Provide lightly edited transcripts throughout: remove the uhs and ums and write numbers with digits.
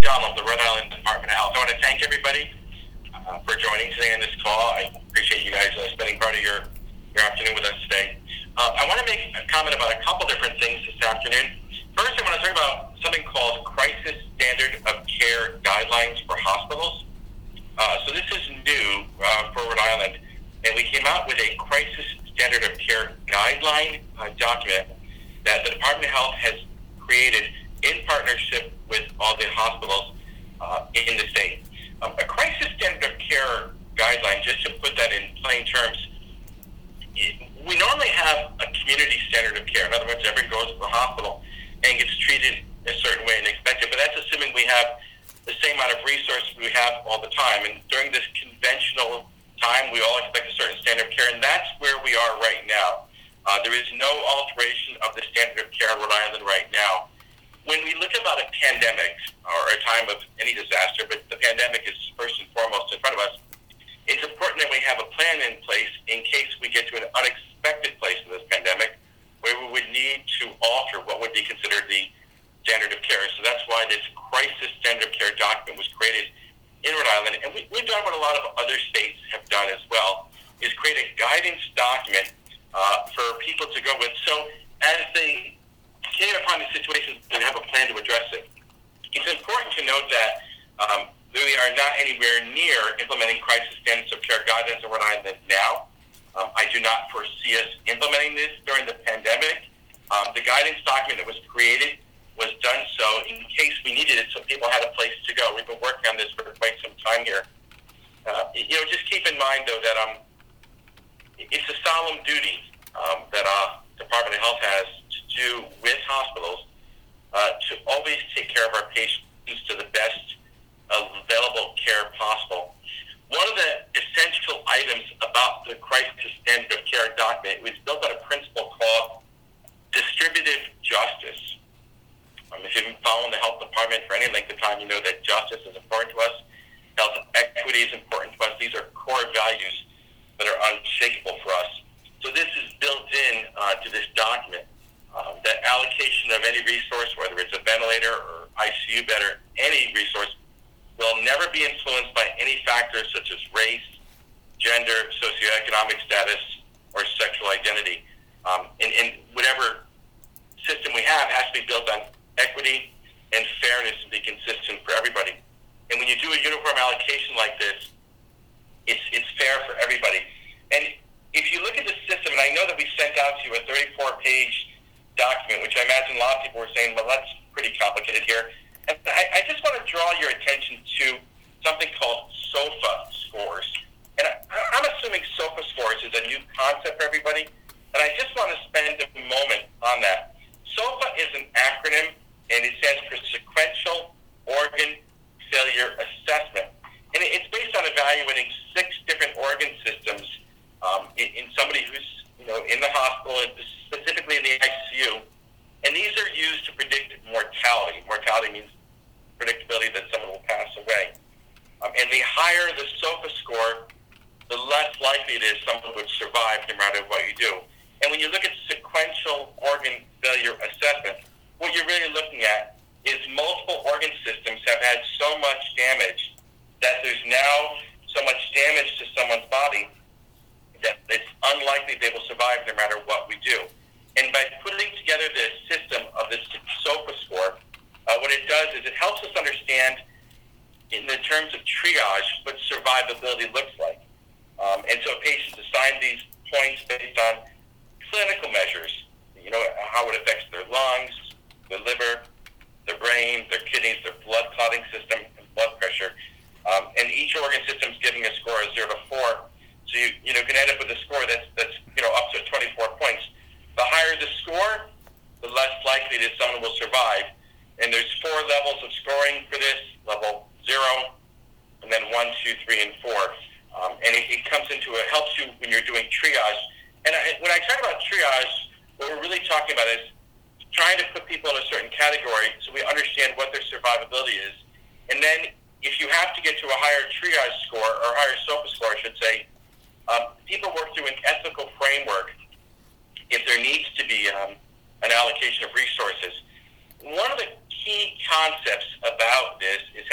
John of the Rhode Island Department of Health. I want to thank everybody for joining today on this call. I appreciate you guys spending part of your afternoon with us today. I want to make a comment about a couple different things this afternoon. First, I want to talk about something called Crisis Standard of Care Guidelines for Hospitals. So this is new for Rhode Island, and we came out with a Crisis Standard of Care Guideline document that the Department of Health has created in partnership with all the hospitals in the state. A Crisis Standard of Care Guideline, just to put that in plain terms, we normally have a community standard of care. In other words, everyone goes to the hospital and gets treated a certain way and expected, but that's assuming we have the same amount of resources we have all the time. And during this conventional time, we all expect a certain standard of care, and that's where we are right now. There is no alteration of the standard of care in Rhode Island right now. When we look about a pandemic or a time of any disaster, but the pandemic is first and foremost in front of us, it's important that we have a plan in place in case we get to an unexpected place in this pandemic where we would need to alter what would be considered the standard of care. So that's why this Crisis Standard of Care document was created in Rhode Island. And we've done what a lot of other states have done as well, is create a guidance document for people to go with. So as they came upon the situation, they have a plan to address it. It's important to note that we are not anywhere near implementing crisis standards of care guidelines in Rhode Island now. I do not foresee us implementing this during the pandemic. The guidance document that was created was done so in case we needed it, so people had a place to go. We've been working on this for quite some time here. Just keep in mind, though, that it's a solemn duty that Department of Health has to do with hospitals to always take care of our patients to the best available care possible. One of the essential items about the Crisis Standard of Care document was built on a principle called distributive justice. If you've been following the health department for any length of time, you know that justice is important to us. Health equity is important to us. These are core values that are unshakable for us. So this is built in to this document. That allocation of any resource, whether it's a ventilator or ICU bed or any resource, will never be influenced by any factors such as race, gender, socioeconomic status, or sexual identity. And whatever system we have has to be built on equity and fairness and be consistent for everybody. And when you do a uniform allocation like this, it's fair for everybody. And if you look at the system, and I know that we sent out to you a 34-page document, which I imagine a lot of people were saying, well, that's pretty complicated here. And I just want to draw your attention to something called SOFA scores. And I'm assuming SOFA scores is a new concept for everybody, and I just want to spend a moment on that. SOFA is an acronym, and it stands for Sequential Organ Failure Assessment. And it's based on evaluating 6 different organ systems in somebody who's in the hospital, specifically in the ICU. And these are used to predict mortality. Mortality means predictability that someone will pass away. And the higher the SOFA score, the less likely it is someone would survive no matter what you do. And when you look at sequential organ failure assessment, what you're really looking at is multiple organ systems have had so much damage that there's now so much damage to someone's body that it's unlikely they will survive no matter what we do. And by putting together the system of this SOFA score, what it does is it helps us understand, in the terms of triage, what survivability looks like. And so patients assign these points based on clinical measures, how it affects their lungs, their liver, their brain, their kidneys, their blood clotting system, and blood pressure. And each organ system is giving a score of 0 to 4. So you can end up with a score that's up to 24 points. The higher the score, the less likely it is someone will survive. And there's 4 levels of scoring for this: level 0, and then 1, 2, 3, and 4. And it comes into it helps you when you're doing triage. And when I talk about triage, what we're really talking about is trying to put people in a certain category so we understand what their survivability is. And then if you have to get to a higher triage score, or higher SOFA score, I should say, people work through an ethical framework if there needs to be an allocation of resources. One of the key concepts about this is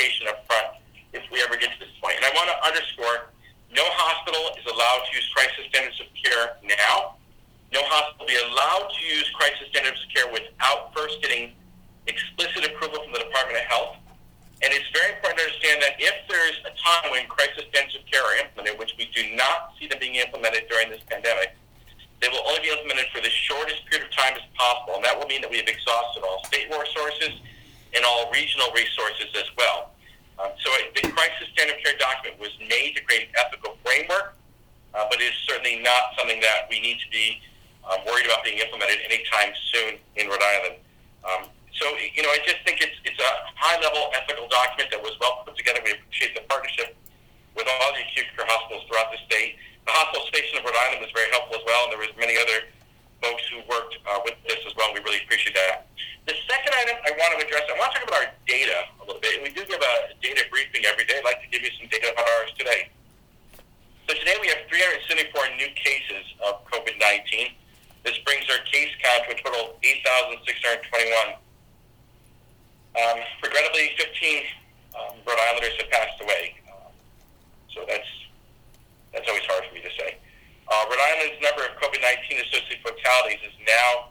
clarification up front if we ever get to this point. And I want to underscore, no hospital is allowed to use crisis standards of care now. No hospital will be allowed to use crisis standards of care without first getting explicit approval from the Department of Health. And it's very important to understand that if there's a time when crisis standards of care are implemented, which we do not see them being implemented during this pandemic, they will only be implemented for the shortest period of time as possible. And that will mean that we have exhausted all state resources and all regional resources as well. So the crisis standard of care document was made to create an ethical framework, but it is certainly not something that we need to be worried about being implemented anytime soon in Rhode Island. So I just think it's a high-level ethical document that was well put together. We appreciate the partnership with all the acute care hospitals throughout the state. The hospital station of Rhode Island was very helpful as well, and there was many other folks who worked with this as well. We really appreciate that. The second item I want to address, I want to talk about our data a little bit. And we do give a data briefing every day. I'd like to give you some data about ours today. So today we have 374 new cases of COVID-19. This brings our case count to a total of 8,621. Regrettably, 15 Rhode Islanders have passed away. So that's always hard for me to say. Rhode Island's number of COVID-19 associated fatalities is now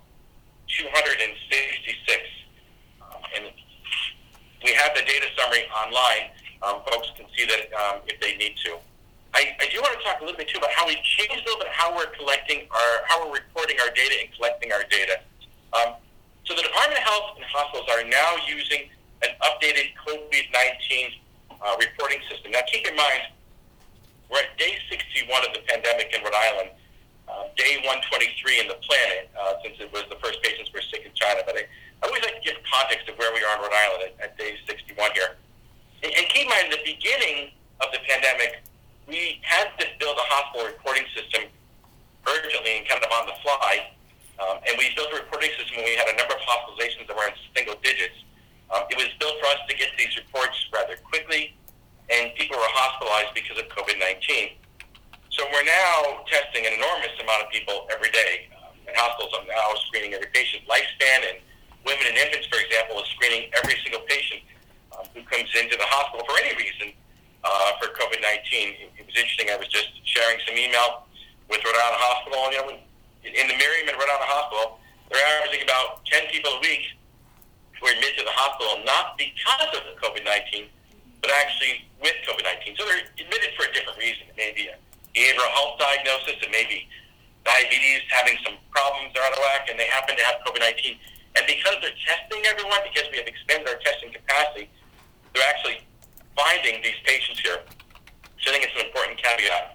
266. And we have the data summary online. Folks can see that if they need to. I do want to talk a little bit too about how we've changed a little bit how we're reporting our data and collecting our data. So the Department of Health and hospitals are now using an updated COVID-19 reporting system. Now keep in mind, we're at day 61 of the pandemic in Rhode Island, day 123 in the planet, since it was the first patients were sick in China. But I always like to give context of where we are in Rhode Island at day 61 here. And keep in mind, in the beginning of the pandemic, we had to build a hospital reporting system urgently and kind of on the fly. And we built a reporting system when we had a number of hospitalizations that were in single digits. It was built for us to get these reports rather quickly, and people were hospitalized because of COVID-19. So we're now testing an enormous amount of people every day. And hospitals are now screening every patient. Lifespan and women and infants, for example, is screening every single patient who comes into the hospital for any reason for COVID-19. It was interesting. I was just sharing some email with Rhode Island Hospital. In the Miriam and Rhode Island Hospital, they're averaging about 10 people a week who are admitted to the hospital, not because of the COVID-19, but actually with COVID-19. So they're admitted for a different reason. It may be a behavioral health diagnosis, it may be diabetes, having some problems they're out of whack, and they happen to have COVID-19. And because they're testing everyone, because we have expanded our testing capacity, they're actually finding these patients here. So I think it's an important caveat.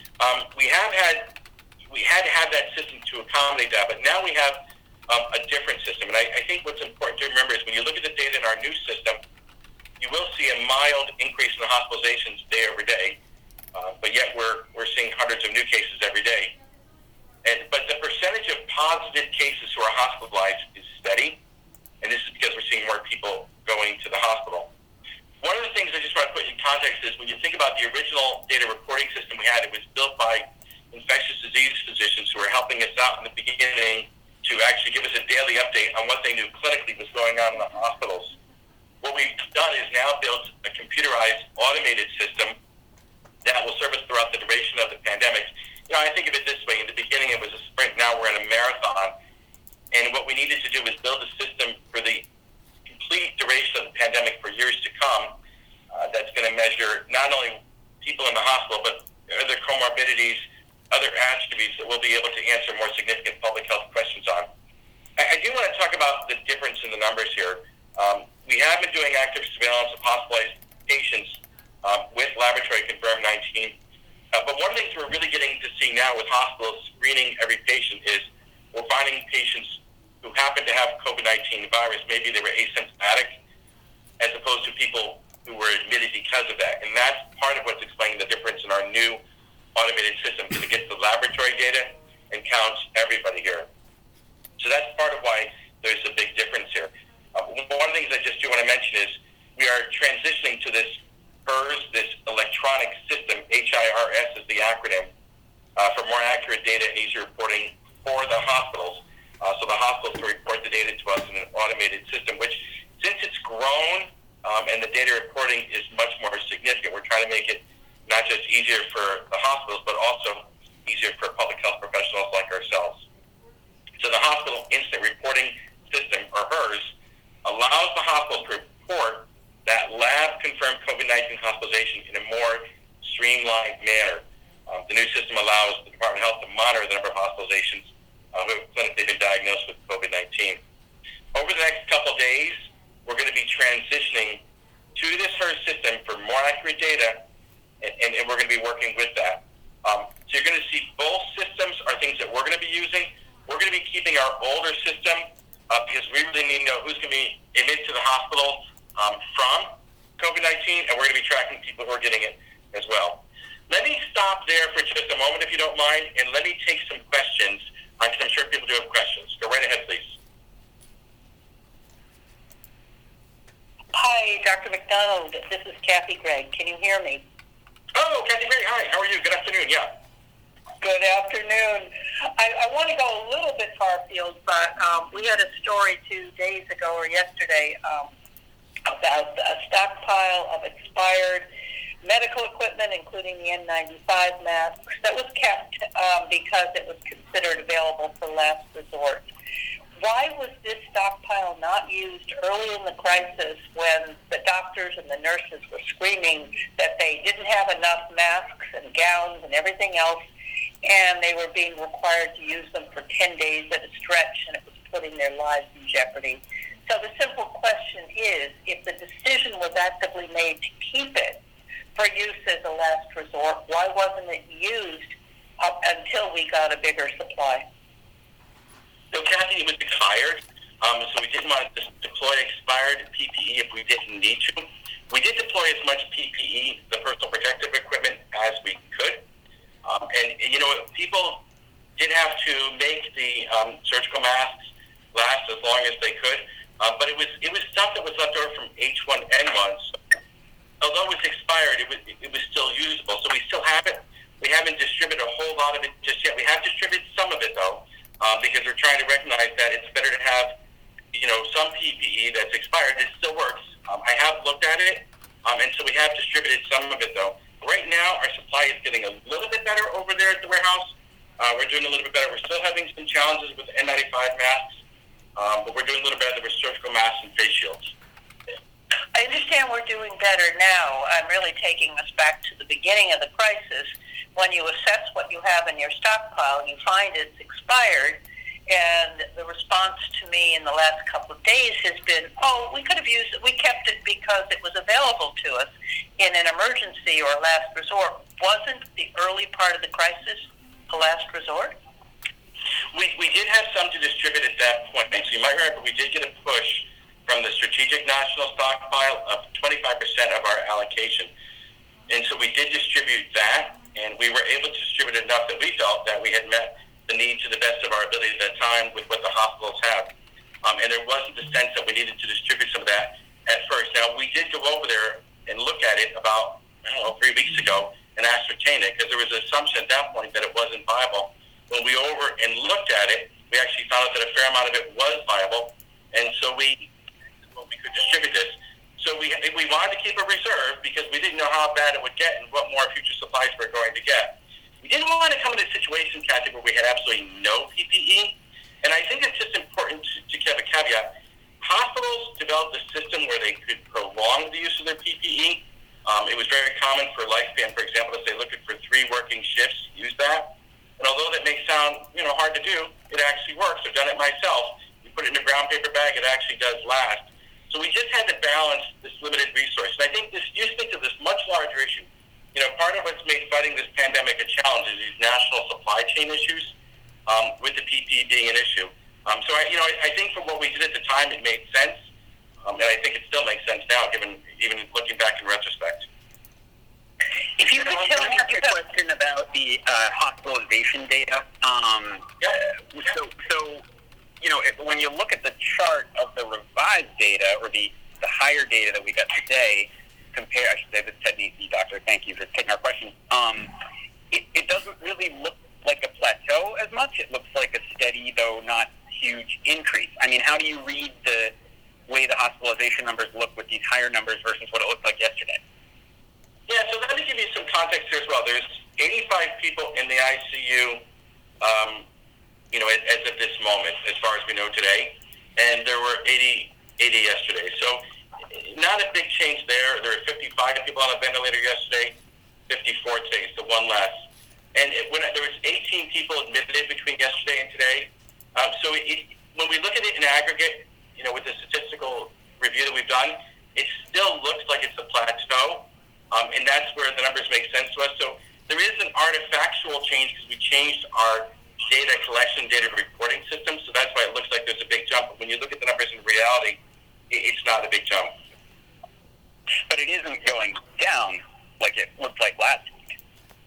We had to have that system to accommodate that, but now we have a different system. And I think what's important to remember is when you look at the data in our new system, you will see a mild increase in the hospitalizations day over day, but yet we're seeing hundreds of new cases every day. But the percentage of positive cases who are hospitalized is steady, and this is because we're seeing more people going to the hospital. One of the things I just want to put in context is when you think about the original data reporting system we had, it was built by infectious disease physicians who were helping us out in the beginning to actually give us a daily update on what they knew clinically was going on in the hospitals. What we've done is now built a computerized, automated system that will serve us throughout the duration of the pandemic. I think of it this way. In the beginning, it was a sprint. Now we're in a marathon. And what we needed to do was build a system for the complete duration of the pandemic for years to come that's going to measure not only people in the hospital, but other comorbidities, other attributes that we'll be able to answer more significant public health questions on. I do want to talk about the difference in the numbers here. We have been doing active surveillance of hospitalized patients with laboratory-confirmed 19. But one of the things we're really getting to see now with hospitals screening every patient is we're finding patients who happen to have COVID-19 virus. Maybe they were asymptomatic, as opposed to people who were admitted because of that. And that's part of what's explaining the difference in our new automated system, because it gets the laboratory data and counts everybody here. So that's part of why there's a big difference here. One of the things I just do want to mention is we are transitioning to this HIRS, this electronic system, HIRS is the acronym, for more accurate data and easier reporting for the hospitals. So the hospitals can report the data to us in an automated system, which, since it's grown and the data reporting is much more significant. We're trying to make it not just easier for the hospitals, but also easier for public health professionals like ourselves. So the hospital incident reporting system, or HERS, allows the hospital to report that lab-confirmed COVID-19 hospitalization in a more streamlined manner. The new system allows the Department of Health to monitor the number of hospitalizations who have clinically been diagnosed with COVID-19. Over the next couple of days, we're going to be transitioning to this HERS system for more accurate data, and we're going to be working with that. So you're going to see both systems are things that we're going to be using. We're going to be keeping our older system because we really need to know who's going to be admitted to the hospital from COVID-19, and we're going to be tracking people who are getting it as well. Let me stop there for just a moment, if you don't mind, and let me take some questions, because I'm sure people do have questions. Go right ahead, please. Hi, Dr. McDonald. This is Kathy Gregg. Can you hear me? Oh, Kathy Gregg, hi. How are you? Good afternoon, yeah. Good afternoon. I want to go a little bit far afield, but we had a story 2 days ago or yesterday about a stockpile of expired medical equipment, including the N95 masks, that was kept because it was considered available for last resort. Why was this stockpile not used early in the crisis when the doctors and the nurses were screaming that they didn't have enough masks and gowns and everything else, and they were being required to use them for 10 days at a stretch, and it was putting their lives in jeopardy? So the simple question is, if the decision was actively made to keep it for use as a last resort, why wasn't it used up until we got a bigger supply? So, Kathy, it was expired, so we didn't want to deploy expired PPE if we didn't need to. We did deploy as much PPE, the personal protective equipment, as we could. And, you know, people did have to make the surgical masks last as long as they could, but it was stuff that was left over from H1N1s. Although it was expired, it was still usable, so we still have it. We haven't distributed a whole lot of it just yet. We have distributed some of it, though, because we're trying to recognize that it's better to have, you know, some PPE that's expired. It still works. I have looked at it, and so we have distributed some of it, though. Right now, our supply is getting a little bit better over there at the warehouse. We're doing a little bit better. We're still having some challenges with N95 masks, but we're doing a little better with surgical masks and face shields. I understand we're doing better now. I'm really taking us back to the beginning of the crisis. When you assess what you have in your stockpile, you find it's expired, and the response to me in the last couple of days has been, oh, we could have used it. We kept it because it was available to us in an emergency or last resort. Wasn't the early part of the crisis a last resort? We did have some to distribute at that point. So you might remember we did get a push from the Strategic National Stockpile of 25% of our allocation. And so we did distribute that, and we were able to distribute enough that we felt that we had met the need to the best of our ability at that time with what the hospitals have. And there wasn't the sense that we needed to distribute some of that at first. Now, we did go over there and look at it about, 3 weeks ago and ascertain it, because there was an assumption at that point that it wasn't viable. When we over and looked at it, we actually found out that a fair amount of it was viable, and so we could distribute this. So we wanted to keep a reserve because we didn't know how bad it would get and what more future supplies we're going to get. We didn't want to come into a situation, Kathy, where we had absolutely no PPE. And I think it's just important to have a caveat. Hospitals developed a system where they could prolong the use of their PPE. It was very common for Lifespan, for example, if they looked for 3 working shifts, use that. And although that may sound, hard to do, it actually works. I've done it myself. You put it in a brown paper bag, it actually does last. So we just had to balance this limited resource. And I think you speak to this much larger issue. Part of what's made fighting this pandemic a challenge is these national supply chain issues, with the PPE being an issue. So I think from what we did at the time, it made sense. And I think it still makes sense now, even looking back in retrospect. If you could tell me a question about the hospitalization data. When you look at the chart of the revised data or the higher data that we got today, this is Ted Nesi, doctor. Thank you for taking our question. It doesn't really look like a plateau as much. It looks like a steady, though not huge, increase. I mean, how do you read the way the hospitalization numbers look with these higher numbers versus what it looked like yesterday? Yeah, so let me give you some context here as well. There's 85 people in the ICU, as of this moment, as far as we know today, and there were 80 yesterday. So not a big change there. There were 55 people on a ventilator yesterday, 54 today, so one less. And there was 18 people admitted between yesterday and today. When we look at it in aggregate, with the statistical review that we've done, it still looks like it's a plateau, and that's where the numbers make sense to us. So there is an artifactual change because we changed our data collection, data reporting system, so that's why it looks like there's a big jump. But when you look at the numbers in reality, it's not a big jump. But it isn't going down like it looked like last week.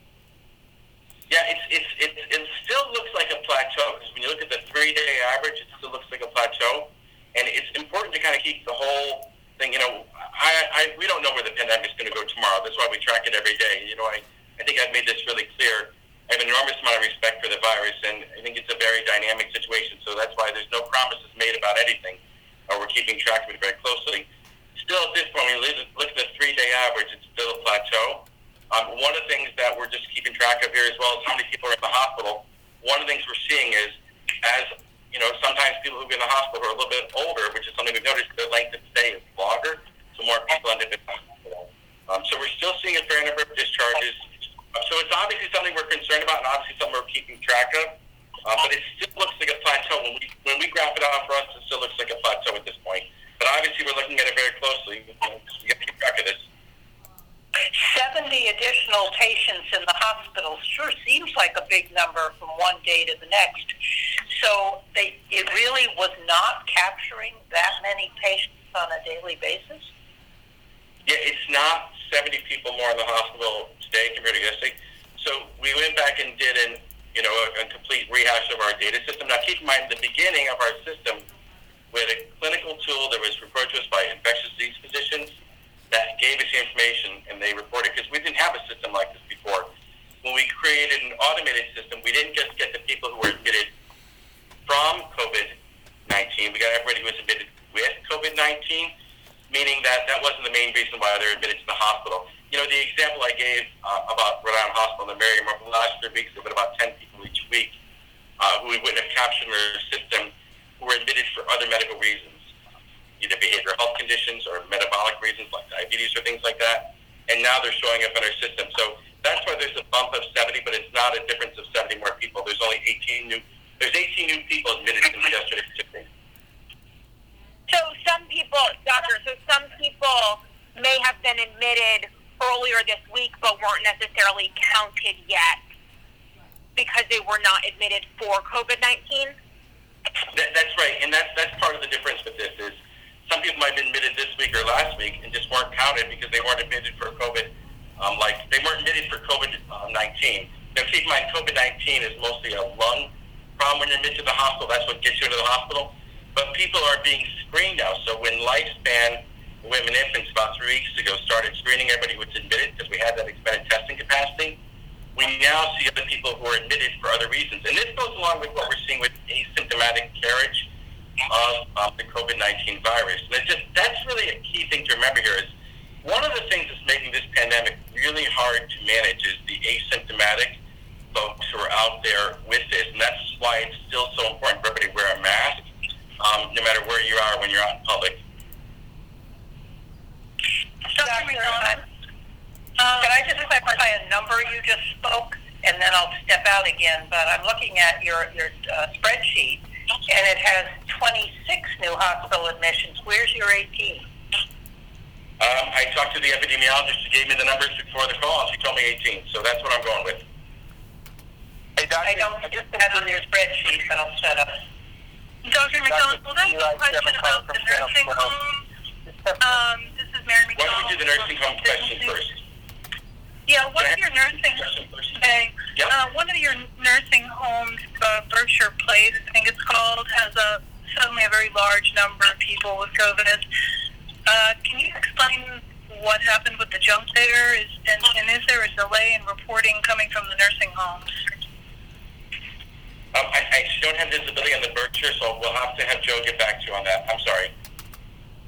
Yeah, it still looks like a plateau, because when you look at the 3-day average, it still looks like a plateau. And it's important to kind of keep the whole thing, we don't know where the pandemic is going to go tomorrow. That's why we track it every day. I think I've made this really clear. I have an enormous amount of respect for the virus, and I think it's a very dynamic situation. So that's why there's no promises made about anything. We're keeping track of it very closely. Still, at this point, when you look at the 3-day average, it's still a plateau. One of the things that we're just keeping track of here, as well as how many people are in the hospital, one of the things we're seeing is, as sometimes people who are in the hospital are a little bit older, which is something we've noticed, their length of stay is longer, so more people end up in the hospital. So we're still seeing a fair number of discharges. So it's obviously something we're concerned about, and obviously something we're keeping track of. But it still looks like a plateau. When we graph it out for us, it still looks like a plateau at this point. But obviously we're looking at it very closely. We have to keep track of this. 70 additional patients in the hospital sure seems like a big number from one day to the next. So it really was not capturing that many patients on a daily basis? Yeah, it's not 70 people more in the hospital today compared to yesterday. So we went back and did a complete rehash of our data system. Now keep in mind, the beginning of our system, we had a clinical tool that was referred to us by infectious disease physicians that gave us the information, and they reported, because we didn't have a system like this before. When we created an automated system, we didn't just get the people who were admitted from COVID-19. We got everybody who was admitted with COVID-19, meaning that wasn't the main reason why they're admitted to the hospital. The example I gave about Rhode Island Hospital and the Merriam, over the last 3 weeks, there have been about 10 people each week who we wouldn't have captured in our system who were admitted for other medical reasons, either behavioral health conditions or metabolic reasons like diabetes or things like that. And now they're showing up in our system. So that's why there's a bump of 70, but it's not a difference of 70 more people. There's only 18 new people admitted since yesterday. So some people, doctor, some people may have been admitted earlier this week but weren't necessarily counted yet because they were not admitted for COVID-19? That's right, and that's part of the difference with this is some people might have been admitted this week or last week and just weren't counted because they weren't admitted for COVID, they weren't admitted for COVID-19. Now keep in mind, COVID-19 is mostly a lung problem when you're admitted to the hospital. That's what gets you into the hospital. But people are being screened now. So when Lifespan Women and Infants about 3 weeks ago started screening everybody who was admitted because we had that expanded testing capacity, we now see other people who are admitted for other reasons. And this goes along with what we're seeing with asymptomatic carriage of the COVID-19 virus. And that's really a key thing to remember here is one of the things that's making this pandemic really hard to manage is the asymptomatic folks who are out there with this. And that's why it's still so important for everybody to wear a mask, no matter where you are when you're out in public. Dr. McDonald, can I just clarify a number you just spoke, and then I'll step out again? But I'm looking at your spreadsheet, and it has 26 new hospital admissions. Where's your 18? I talked to the epidemiologist who gave me the numbers before the call. She told me 18, so that's what I'm going with. Hey, Doctor, I don't just have on your spreadsheet, but I'll shut up. Dr. McDonald, I have a question about the nursing home. This is Mary McDonald. Why don't we do the nursing home question first? Yeah, one of your nursing one of your nursing homes, Berkshire Place, I think it's called, has suddenly a very large number of people with COVID. Can you explain what happened with the jump there? And is there a delay in reporting coming from the nursing homes? I don't have visibility on the Berkshire, so we'll have to have Joe get back to you on that. I'm sorry.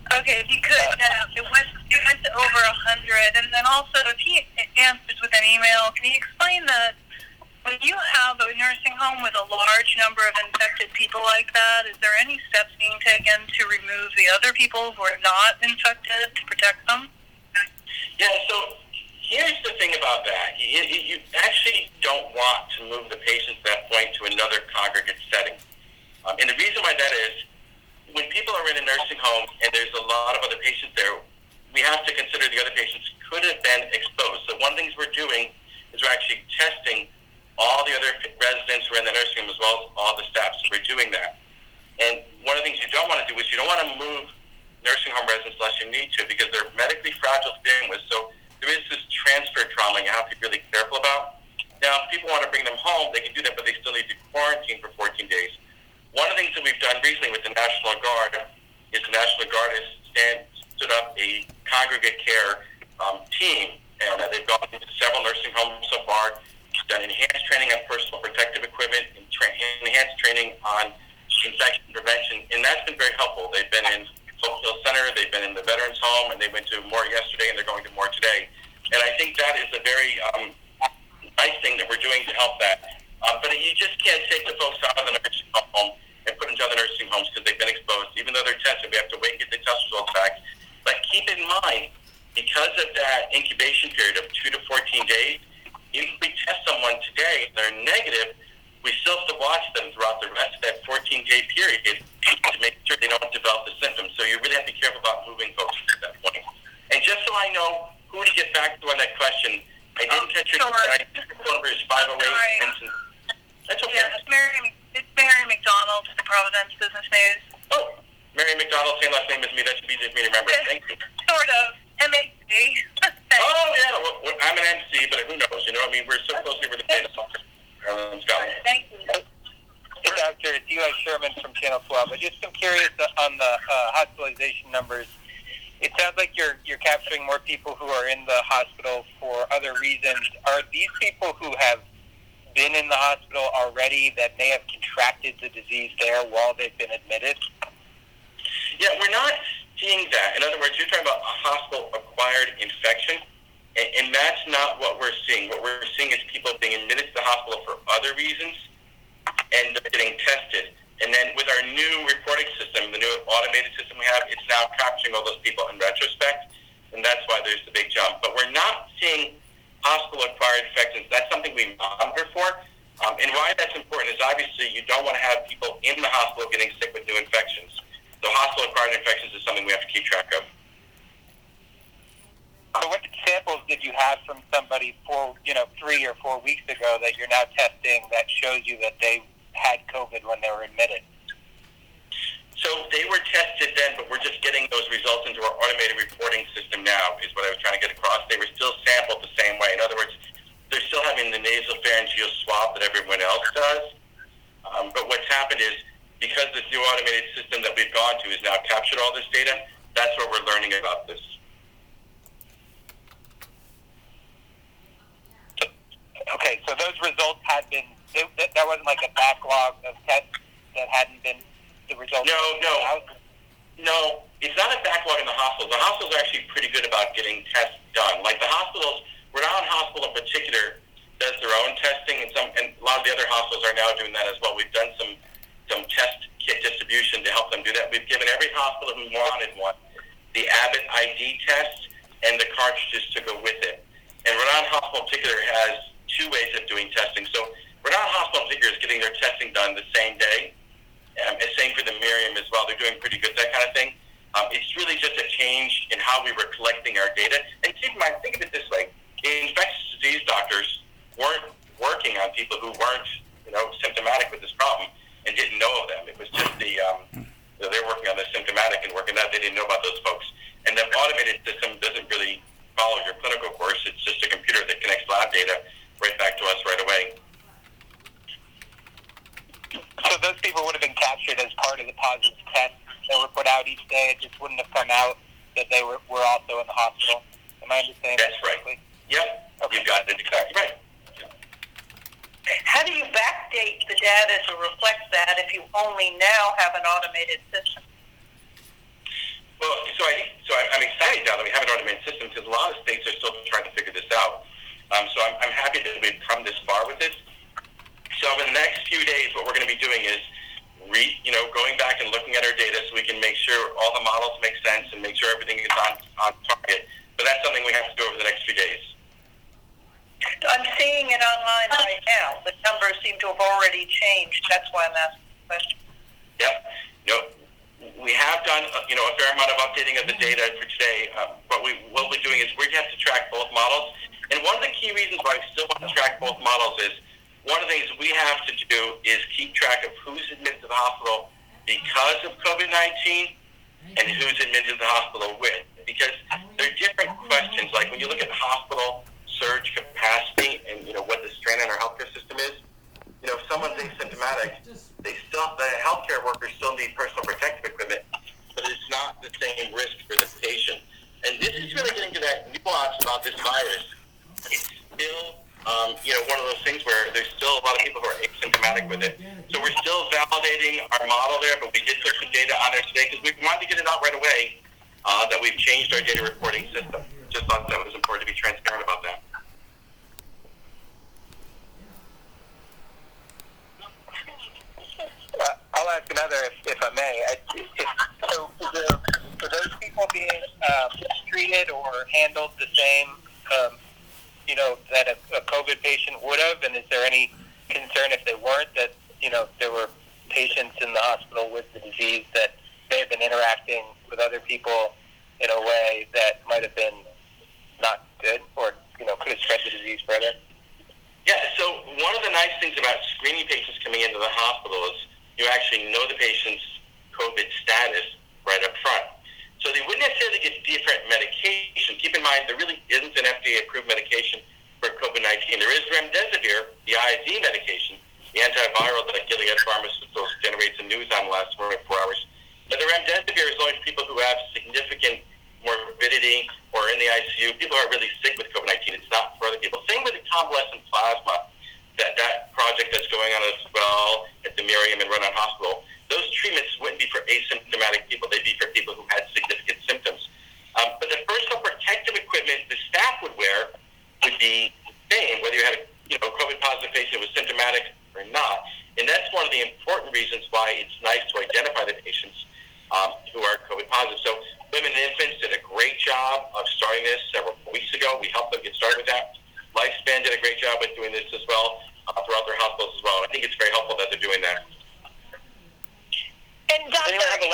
Okay, if you could, it went to over 100, and then also if he answers with an email, can you explain that when you have a nursing home with a large number of infected people like that, is there any steps being taken to remove the other people who are not infected to protect them? Yeah, so here's the thing about that. You actually don't want to move the patients at that point to another congregate setting. And the reason why that is, when people are in a nursing home and there's a lot of other patients there, we have to consider the other patients could have been exposed. So one of the things we're doing is we're actually testing all the other residents who are in the nursing home as well as all the staff. So we're doing that. And one of the things you don't want to do is you don't want to move nursing home residents unless you need to, because they're medically fragile to begin with. So there is this transfer trauma you have to be really careful about. Now, if people want to bring them home, they can do that, but they still need to quarantine for 14 days. One of the things that we've done recently with the National Guard is the National Guard has stood up a congregate care team, and they've gone into several nursing homes so far, done enhanced training on personal protective equipment, and enhanced training on infection prevention, and that's been very helpful. They've been in Hope Hill Center, they've been in the Veterans Home, and they went to more yesterday, and they're going to more today. And I think that is a very nice thing that we're doing to help that. But you just can't take the folks out of the nursing home and put them to other nursing homes because they've been exposed. Even though they're tested, we have to wait and get the test results back. But keep in mind, because of that incubation period of 2 to 14 days, if we test someone today and they're negative, we still have to watch them throughout the rest of that 14-day period to make sure they don't develop the symptoms. So you really have to be careful about moving folks at that point. And just so I know who to get back to on that question, I didn't catch your phone number is 508. That's okay. Yeah, it's Mary McDonald, the Providence Business News. Oh, Mary McDonald, same last name as me. That should be easy for me to remember. Thank you. Sort of. MAC. Oh, yeah. Well, I'm an MC, but who knows? You know, I mean, we're so closely related to Scotland. Thank you. Hey, Doctor, it's Eli Sherman from Channel 12. I just am curious on the hospitalization numbers. It sounds like you're capturing more people who are in the hospital for other reasons. Are these people who have been in the hospital already that may have contracted the disease there while they've been admitted? Yeah, we're not seeing that. In other words, you're talking about a hospital-acquired infection, and that's not what we're seeing. What we're seeing is people being admitted to the hospital for other reasons, and they're getting tested. And then with our new reporting system, the new automated system we have, it's now capturing all those people in retrospect, and that's why there's the big jump. But we're not seeing hospital-acquired infections. That's something we monitor for. And why that's important is obviously you don't want to have people in the hospital getting sick with new infections. So hospital-acquired infections is something we have to keep track of. So what samples did you have from somebody 3 or 4 weeks ago that you're now testing that shows you that they had COVID when they were admitted? So they were tested then, but we're just getting those results into our automated reporting system now, is what I was trying to get across. They were still sampled the same way. In other words, they're still having the nasopharyngeal swab that everyone else does. But what's happened is, because this new automated system that we've gone to has now captured all this data, that's what we're learning about this. Okay, so those results had been, that wasn't like a backlog of tests that hadn't been the results? No, it's not a backlog in the hospitals. The hospitals are actually pretty good about getting tests done. Like the hospitals, Rhode Island Hospital in particular does their own testing, and a lot of the other hospitals are now doing that as well. We've done some test kit distribution to help them do that. We've given every hospital who wanted one the Abbott ID test and the cartridges to go with it. And Rhode Island Hospital in particular has 2 ways of doing testing. So Rhode Island Hospital in particular is getting their testing done the same day. And same for the Miriam as well. They're doing pretty good, that kind of thing. It's really just a change in how we were collecting our data. And keep in mind, think of it this way. Infectious disease doctors weren't working on people who weren't, symptomatic with this problem and didn't know of them. It was just they're working on the symptomatic and working that. They didn't know about those folks. And the automated system doesn't really follow your clinical course. It's just a computer that connects lab data right back to us right away. So those people would have been captured as part of the positive tests that were put out each day. It just wouldn't have come out that they were also in the hospital. Am I understanding That's right. correctly? Yep. Okay. You've got it exactly right. How do you backdate the data to reflect that if you only now have an automated system? Well, I'm excited now that we have an automated system because a lot of states are still trying to figure this out. So I'm happy that we've come this far with this. So in the next few days, what we're going to be doing is going back and looking at our data so we can make sure all the models make sense and make sure everything is on target. But that's something we have to do over the next few days. I'm seeing it online right now. The numbers seem to have already changed. That's why I'm asking the question. Yep. We have done a fair amount of updating of the data for today. What we'll be doing is we have to track both models. And one of the key reasons why we still want to track both models is one of the things we have to do is keep track of who's admitted to the hospital because of COVID-19 and who's admitted to the hospital with. Because there are different questions. Like when you look at hospital surge capacity and what the strain on our healthcare system is, if someone's asymptomatic, the healthcare workers still need personal protective equipment, but it's not the same risk for the patient. And this is really getting to that nuance about this virus. It's still, one of those things where there's still a lot of people who are asymptomatic with it. So we're still validating our model there, but we did put some data on there today because we wanted to get it out right away that we've changed our data reporting system. Just thought that was important to be transparent about that. I'll ask another, if I may. So, for those people being treated or handled the same, that a COVID patient would have, and is there any concern if they weren't that there were patients in the hospital with the disease that may have been interacting with other people in a way that might have been not good or could have spread the disease further? Yeah. So one of the nice things about screening patients coming into the hospital is you actually know the patient's COVID status right up front. So they wouldn't necessarily get different medication. Keep in mind, there really isn't an FDA-approved medication for COVID-19. There is remdesivir, the IV medication, the antiviral that Gilead Pharmaceuticals generates the news on the last 24 hours. But the remdesivir is only for people who have significant morbidity or in the ICU. People who are really sick with COVID-19. It's not for other people. Same with the convalescent plasma, that project that's going on as well at the Miriam and Run-On Hospital. Those treatments wouldn't be for asymptomatic people. They'd be for people who had significant symptoms. But the personal protective equipment the staff would wear would be the same, whether you had a COVID-positive patient who was symptomatic or not. And that's one of the important reasons why it's nice to identify the patients who are COVID positive. So Women and Infants did a great job of starting this several weeks ago. We helped them get started with that. Lifespan did a great job with doing this as well throughout their hospitals as well. I think it's very helpful that they're doing that. And Doctor,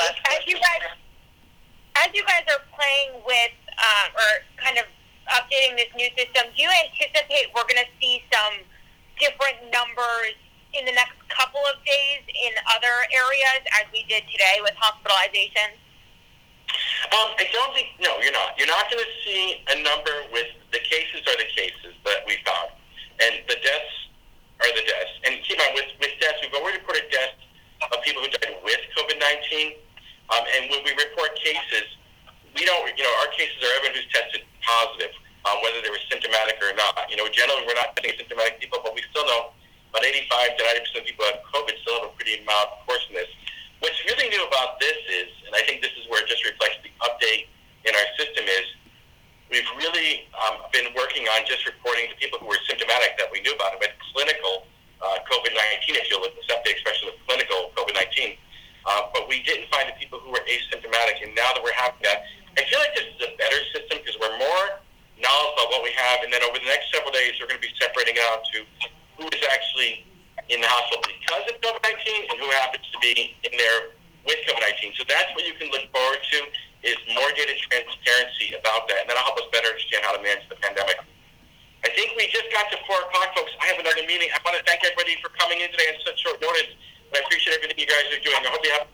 as you guys are playing with or kind of updating this new system, do you anticipate we're going to see some different numbers in the next couple of days in other areas as we did today with hospitalizations? I don't think, no, you're not. You're not going to see a number with the cases are the cases that we found. And the deaths are the deaths. And keep on, with deaths, we've already reported deaths of people who died with COVID-19. And when we report cases, we don't, our cases are everyone who's tested positive, whether they were symptomatic or not. Generally we're not getting symptomatic people, but we still know about 85 to 90% of people who have COVID still have a pretty mild course in this. What's really new about this is, and I think this is where it just reflects the update in our system is, we've really been working on just reporting to people who were symptomatic that we knew about, but clinical COVID-19, if you'll accept the expression of clinical COVID-19. But we didn't find the people who were asymptomatic, and now that we're having that, I feel like this is a better system because we're more knowledgeable about what we have, and then over the next several days, we're going to be separating out to who is actually in the hospital because of COVID-19 and who happens to be in there with COVID-19. So that's what you can look forward to is more data transparency about that, and that'll help us better understand how to manage the pandemic. I think we just got to 4 o'clock, folks. I have another meeting. I want to thank everybody for coming in today on such short notice, and I appreciate everything you guys are doing. I hope you have